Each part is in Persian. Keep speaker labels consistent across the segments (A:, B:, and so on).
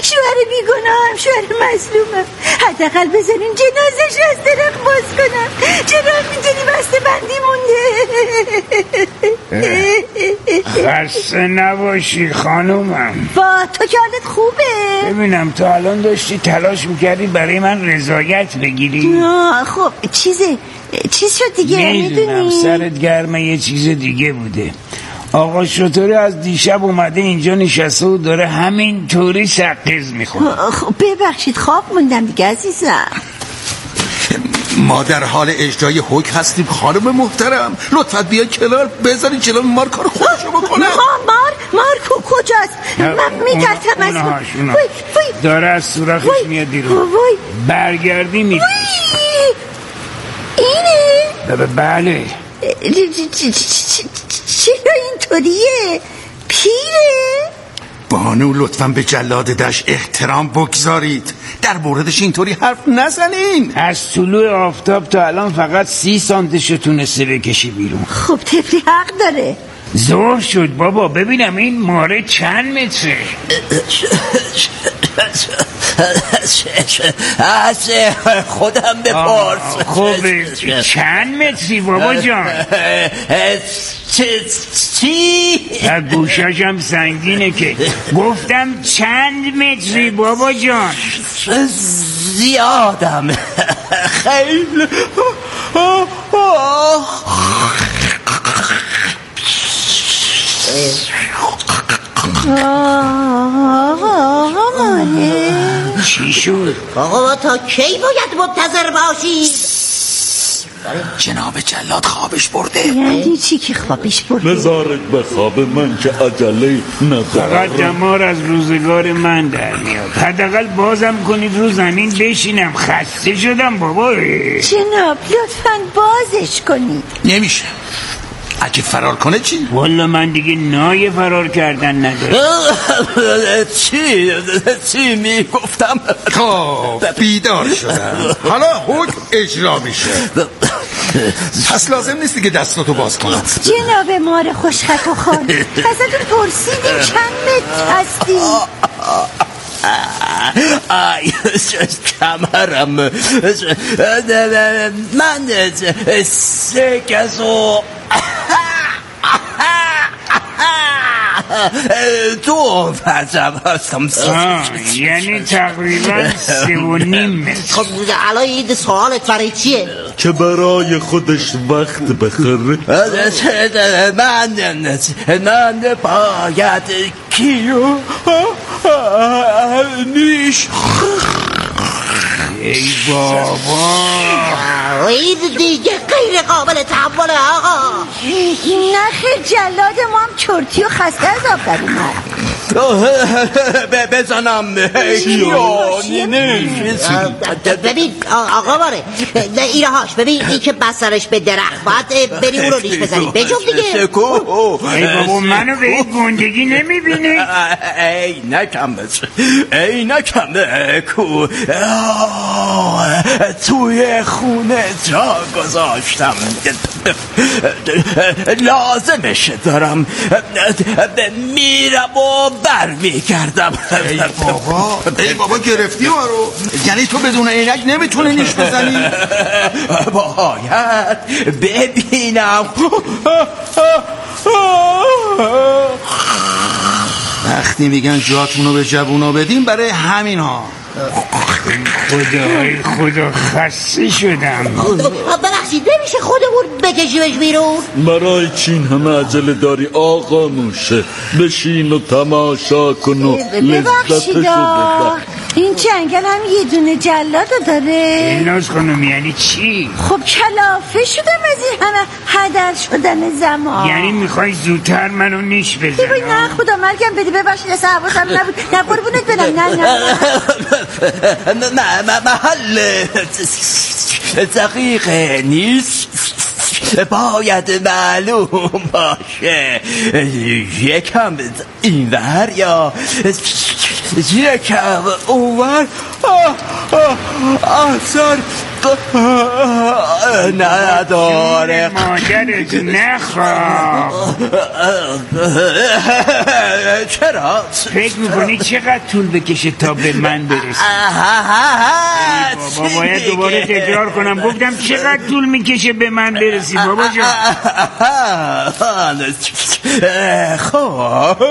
A: شوهر بیگناهم، شوهر مظلومم. حداقل بزنین جنازش از درق باز کنم. چرا میدونی بسته بندی مونده؟
B: خسته نباشی خانومم.
A: با تو که حالت خوبه؟
B: ببینم تا الان داشتی تلاش میکردی برای من رضایت بگیری.
A: خب چیز شد دیگه.
B: میدونم سرت گرمه، یه چیز دیگه بوده. آقا شطوری از دیشب اومده اینجا نشسته و داره همین طوری سقیز میخوره.
A: خب ببخشید خواب موندم دیگه عزیزم.
C: ما در حال اجرای حکم هستیم خانم محترم. لطفاً بیا کنار، بذارین جلو مار کار خودشو بکنه.
A: مار کجاست؟ من میترسم از
B: داره از سوراخش میاد بیرون. برگردی میری.
A: اینه؟
B: بله.
A: چرا اینطوریه؟ پیره؟
C: بانو لطفاً به جلاد دشت احترام بگذارید. در موردش اینطوری حرف نزنین.
B: از طلوع آفتاب تا الان فقط 30 سانتشو تونسته بکشی بیرون.
A: خب طفلی حق داره.
B: ظهر شد بابا، ببینم این ماره چند متره؟
D: از خودم بپرس.
B: خب چند متری بابا جان؟
D: چی؟
B: گوشاشم سنگینه که. گفتم چند متری بابا جان؟
D: زیادم خیلی.
B: چی شد؟
E: آقا تا کی باید منتظر باشید؟
C: جناب جلاد خوابش برده.
A: یعنی چی که خوابش برده؟
F: بذارید به خواب من که عجله ندارم.
B: فقط دمار از روزگار من در میاد. حداقل بازم کنید رو زمین بشینم، خسته شدم بابا.
A: جناب لطفاً بازش کنید.
C: نمیشه. اگه فرار کنه چی؟
B: والا من دیگه نای فرار کردن ندارم.
D: چی میگفتم؟
C: خب بیدار شدم. حالا حکم اجرا میشه. پس لازم نیستی که دستاتو باز کنم.
A: جناب مار خوشخط و خان، ازتون پرسیدیم چند متر هستی؟
D: کمرم. من 3 کسو 2 فرجم هستم.
B: یعنی تقریبا 3.5 متر.
E: خب الان این سوالت برای چیه؟
F: که برای خودش وقت بخره.
D: من باید کیو نیش.
B: ای بابا
E: این دیگه غیر قابل تحمله آقا.
A: نخیر جلاد ما هم چرتی و خسته از آب در اومد.
D: بزنم
E: ببین آقا باره ایره هاش. ببین این که بسرش به درخت باید بری اون رو ریش بزنی بجم دیگه.
B: ای بابا منو به این گندگی نمیبینی؟
D: ای نکم کو توی خونه جا گذاشتم، لازمش دارم، میرم و برمیگردم.
C: ای بابا گرفتی ما رو. یعنی تو بدون عینک نمیتونی نیش بزنی؟
D: باید ببینم.
C: وقتی میگن جاتونو به جوونا بدیم برای همین ها.
B: خدا خسته شدم.
E: ببخشید نمیشه خودمون بکشیمش بیرون؟
F: برای چین همه عجله داری آقا موشه؟ بشین و تماشا کن و لذتشو ببر.
A: این جنگل هم یه دونه جلادو داره.
B: ناز خانم یعنی چی؟
A: خب کلافه شدم از این همه هدر شدن زمان.
B: یعنی میخوای زودتر منو نیش بزنم؟
A: ببین نه خدا مرگم بدی ببخشید اصلا حواسم نبود. نه قربونت برم.
D: نه محل دقیق نیست، باید معلوم باشه. یکم اینور یا یکم اونور. آثار نداره.
B: مادرت نخواه.
D: چرا؟
B: فکر میکنی چقدر طول بکشه تا به من برسی؟ بابا باید دوباره تکرار کنم. گفتم چقدر طول میکشه به من برسی بابا جان.
D: خب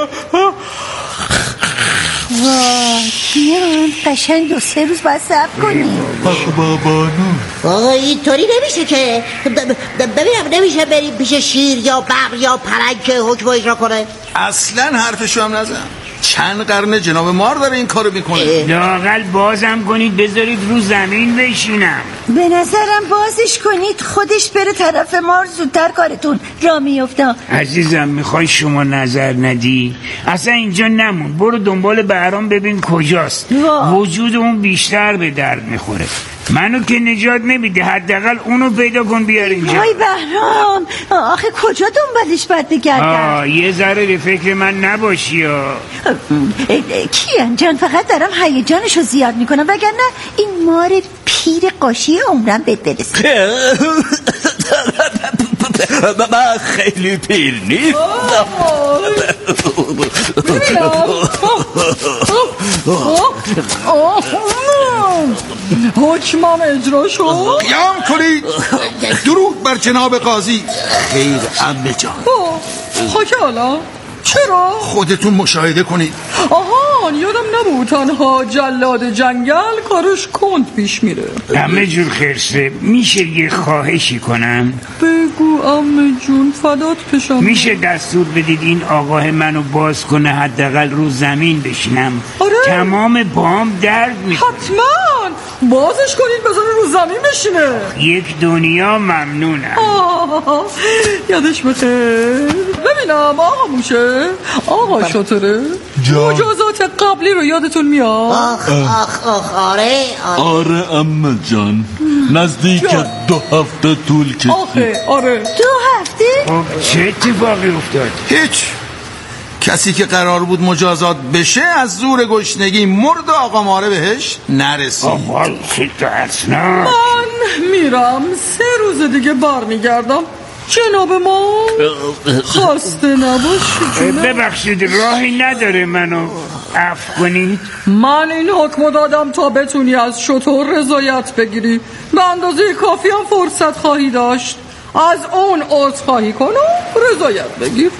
A: کیان قشنگ 2-3 روز باید صبر کنی.
E: آقا اینطوری نمیشه که ببینم نمیشه بریم پیش شیر یا ببر یا پلنگ که حکم اجرا کنه.
C: اصلا حرفشو هم نزن. چند قرن جناب مار داره این کارو میکنه.
B: لااقل بازم کنید بذارید رو زمین بشینم.
A: به نظرم بازش کنید خودش بره طرف مار، زودتر کارتون را میفته.
B: عزیزم میخوای شما نظر ندی؟ اصلا اینجا نمون، برو دنبال بهرام ببین کجاست. وجود اون بیشتر به درد میخوره. منو که نجات نمیده، حداقل اونو پیدا کن بیار اینجا.
A: وای بهرام آخه کجا دنبالش باید بگردم؟
B: یه ذره به فکر من نباشی.
A: کیان جان فقط دارم هیجانشو زیاد میکنم، وگرنه این مار پیر قاشی عمرم بهت برسه.
D: من خیلی پیر نیست.
G: حکمم اجرا شد.
C: قیام کنید. درود بر جناب قاضی. خیر عمه جان.
G: خاک حالا چرا؟
C: خودتون مشاهده کنید.
G: آها یادم نبود تنها جلاد جنگل کارش کند پیش میره.
B: همه جور خرسه، میشه یه خواهشی کنم؟
G: بگو عمه جون فدات بشم.
B: میشه دستور بدید این آقاه منو باز کنه، حداقل رو زمین بشینم؟
G: آره.
B: تمام پام درد میکنه.
G: حتما بازش کنید بذاری رو زمین بشینه.
B: یک دنیا ممنونم.
G: یادش بخیر. ببینم آقا موشه، آقا شطوره، مجازات قبلی رو یادتون میاد؟
E: آخ آره
F: آره عمه جان، نزدیک 2 هفته طول کشید.
G: آره
A: 2 هفته؟
B: خب چه اتفاقی افتاد؟
C: هیچ. کسی که قرار بود مجازات بشه از زور گشنگی مرد و آقا ماره بهش نرسید.
B: آوال خیلی اصلا
G: من میرم 3 روز دیگه برمیگردم. جناب ما خواسته نباشید.
B: ببخشید راهی نداره منو عفو کنید؟
G: من این حکم دادم تا بتونی از شطور رضایت بگیری. به اندازه کافی هم فرصت خواهی داشت. از اون عذرخواهی کن و رضایت بگیر.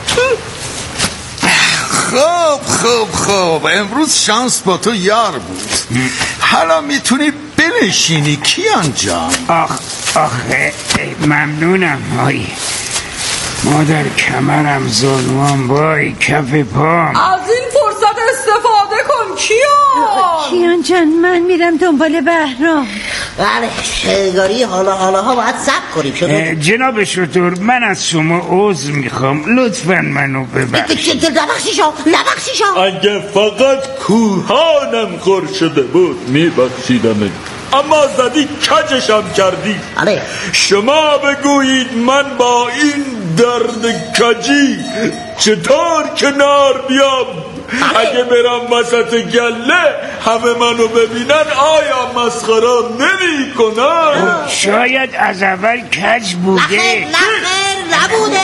C: خب امروز شانس با تو یار بود. حالا میتونی بنشینی کیان جان.
B: آخه ممنونم. مادر کمرم، زانوام، وای کف پام.
G: از این فرصت استفاده کن
A: کیان جان من میرم دنبال بهرام.
E: بله شنگاری حالا باید صبر کنیم.
B: جناب شطور من از شما عذر میخوام، لطفاً منو ببخشید.
E: نبخشیشم.
F: اگه فقط کوهانم خور شده بود میبخشیدم، اما زدی کجشم کردی.
E: آره.
F: شما بگویید من با این درد کجی چطور کنار بیام؟ اگه برم وسط گله همه منو ببینن آیا مسخره نمی کنن؟
B: شاید از اول کج بوده.
E: نبوده.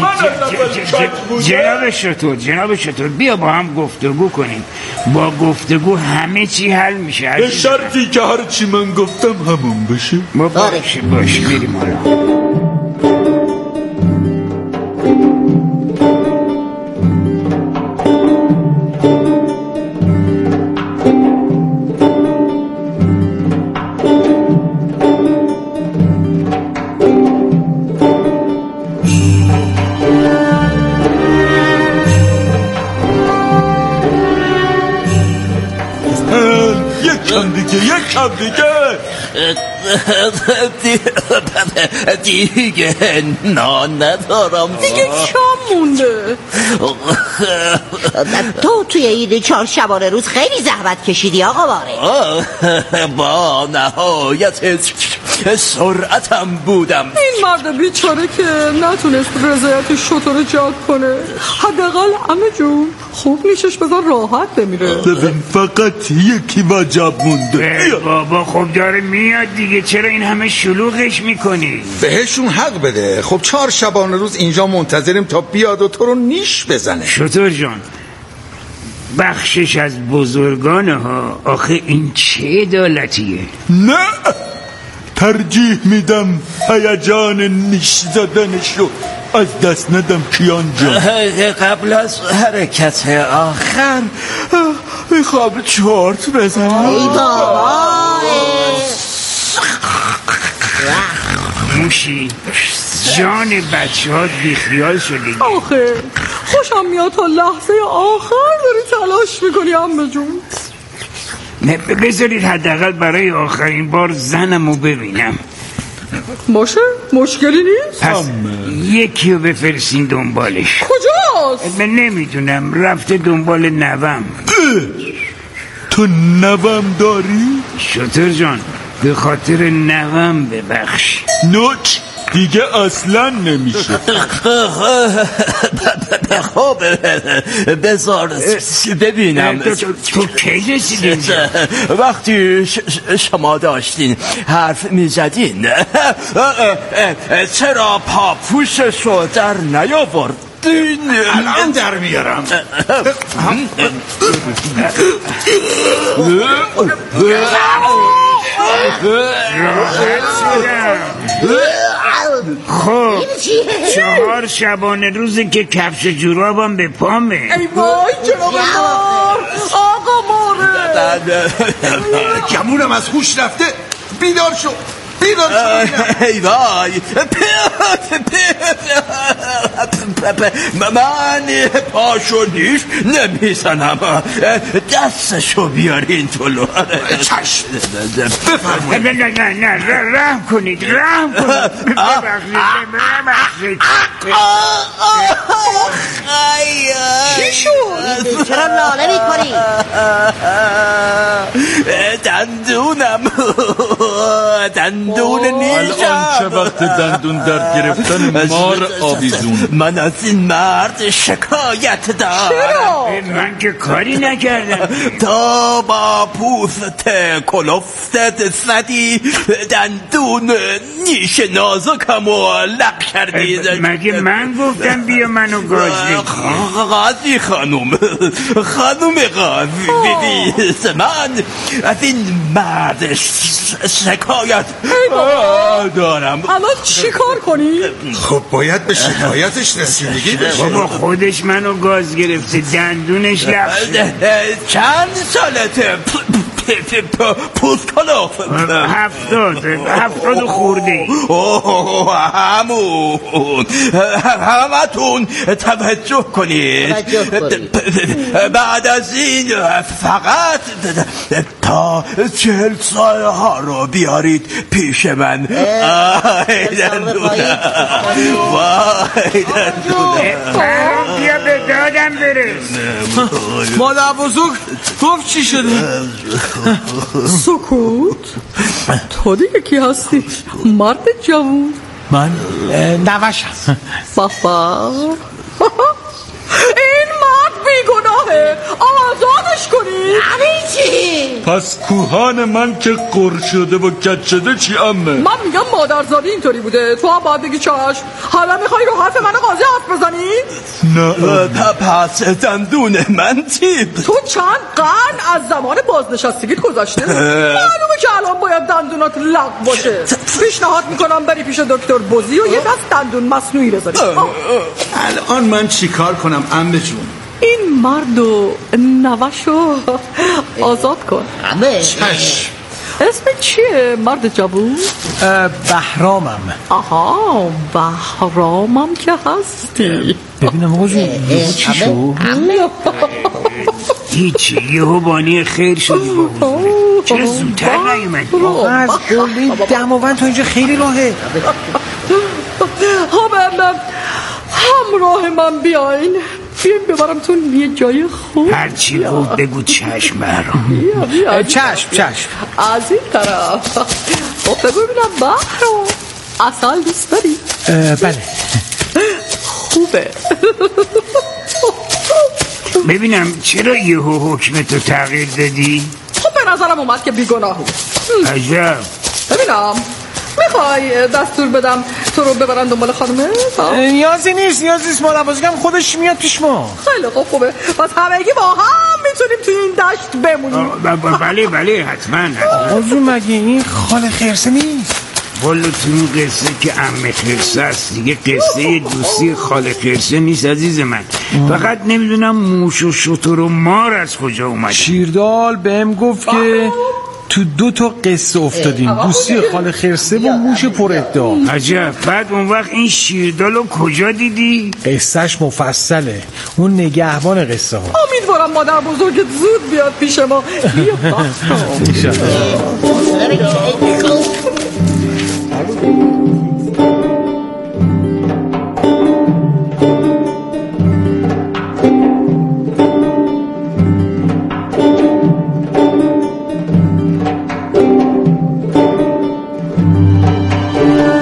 B: جناب شطور بیا با هم گفتگو کنیم. با گفتگو همه چی حل میشه.
F: به شرطی که هر چی من گفتم همون بشه.
B: باشه بریم حالا.
F: یکم دیگه
D: دیگه نان ندارم.
G: دیگه کم مونده.
E: تو توی این 4 شبانه روز خیلی زحمت کشیدی آقا باره.
D: با نهایت سرعتم بودم.
G: این مرد بیچاره که نتونست رضایت شطور رو جلب کنه، حداقل عمه جون خوب نیشش بذار راحت بمیره.
F: ببین فقط یکی وجب مونده.
B: بابا خب داره میاد دیگه، چرا این همه شلوغش میکنی؟
C: بهشون حق بده. خب 4 شبانه روز اینجا منتظریم تا بیاد و تو رو نیش بزنه.
B: شطور جان بخشش از بزرگانه ها، آخه این چه عدالتیه؟
F: نه ترجیح میدم هیجان نیش زدنشو از دست ندم کیان جان.
D: قبل از حرکت آخر میخوام چرت بزنم.
E: ای بابا
B: موشی جان بچه ها بیخیال شدی.
G: آخه خوشم میاد تا لحظه آخر داری تلاش میکنی عمه جون.
B: بذارید حداقل برای آخرین بار زنمو ببینم.
G: باشه مشکلی نیست.
B: پس یکی رو بفرستین دنبالش.
G: کجاست؟
B: من نمیدونم، رفته دنبال نوم.
F: تو نوم داری؟
B: شطور جان به خاطر نوم ببخش.
F: نوچ دیگه اصلا نمیشه.
D: خب بذار ببینم
B: تو کی رسیدی اینجا؟
D: وقتی شما داشتین حرف میزدین چرا پاپوششو در نیاوردین؟
C: الان در میارم.
B: خب 4 شبانه روزه که کفش جورابم به پامه.
G: ای وای جناب مار، آقا ماره.
C: گمونم از هوش رفته. بیدار شو بیدار شو.
D: ای وای من پاشو نیش نمیزنم. دستشو بیارین طلو.
C: چشم
B: نه رحم کنید ببخشید.
E: چی شد؟ چرا ناله میکنی؟
D: دندون نیشم.
F: الان چه وقت دندون در گرفتن مار آویزون.
D: من از این مرد شکایت دارم.
B: من که کاری نکردم.
D: تا با پوست کلفتت زدی دندون نیش نازکم و لق کردی.
B: مگه من گفتم بیا منو گازی کن؟
D: قاضی خانم قاضی بدید من از این مرد شکایت دارم.
G: الان چی کار کنی؟
C: خب باید به شکایتش رسیدگی بشه.
B: بابا خودش منو گاز گرفته، دندونش لق شده.
D: چند سالته پوست کلوف؟
B: 70 خورده.
D: همتون توجه کنید. بعد از این فقط تا 40 سالها رو بیارید پیش من.
B: بیا به دادم برس.
H: مادر بزرگ گفت چی شده؟
G: سکوت. تو دیگه کی هستی؟ مرد جوون.
H: من نوشم.
G: بابا این مرد بیگناهه، آزادش کنید.
E: یعنی چی؟
F: پس کوهان من که قر شده و کج شده چی امه؟
G: من میگم مادرزادی اینطوری بوده، تو هم باید بگی چشم. حالا میخوای رو حرف من قاضی حرف بزنی؟
F: نه
D: پس دندون من چی؟
G: تو چند قرن از زمان بازنشستگیت گذشته، معلومه که الان باید دندونات لق باشه. پیشنهاد میکنم بری پیش دکتر بوزی و یه دست دندون مصنوعی بذاری.
C: الان من چیکار کنم عمه جون؟
G: این مرد و نوشو آزاد کن.
E: عمه
C: چشم.
G: اسم چیه مرد جوون؟
H: بهرامم.
G: آها بهرامم که هستی.
H: ببینم آقا جون چی شو؟
B: هیچی، یهو بانی خیر شدی با حضوره. چرا زودتر نیومدی؟
H: از قلبی دماوند تا اینجا خیلی راهه.
G: همراه من بیاین. بیایم ببرمتون یه جای خوب.
B: هرچی بود بگو چشم برام.
H: چشم
G: از این طرف. خب بگو ببینم بهرام اصل دوست داری؟
H: بله.
G: خوبه.
B: ببینم چرا یهو حکمتو تغییر دادی؟
G: خب به نظرم اومد که بیگناه بود.
B: عجب.
G: ببینم میخوای دستور بدم تو رو ببرن دنبال خانمه؟
H: نیازی نیست مادر بزرگم خودش میاد پیش ما.
G: خیلی خوبه پس همگی با هم میتونیم توی این دشت بمونیم.
B: بله حتما.
H: آزو مگه این خاله خرسه نیست؟
B: والا تو این قصه که عمه خرسه است دیگه، قصه دوستی خاله خرسه نیست عزیز من. فقط نمیدونم موش و شتر و مار از کجا اومد.
H: شیردال بهم گفت که تو 2 تا قصه افتادیم، دوستی خاله خرسه و موش پر ادعا.
B: عجب. بعد اون وقت این شیردالو کجا دیدی؟
H: قصهش مفصله، اون نگهبان قصه ها.
G: امیدوارم مادر بزرگت زود بیاد پیش ما. بیا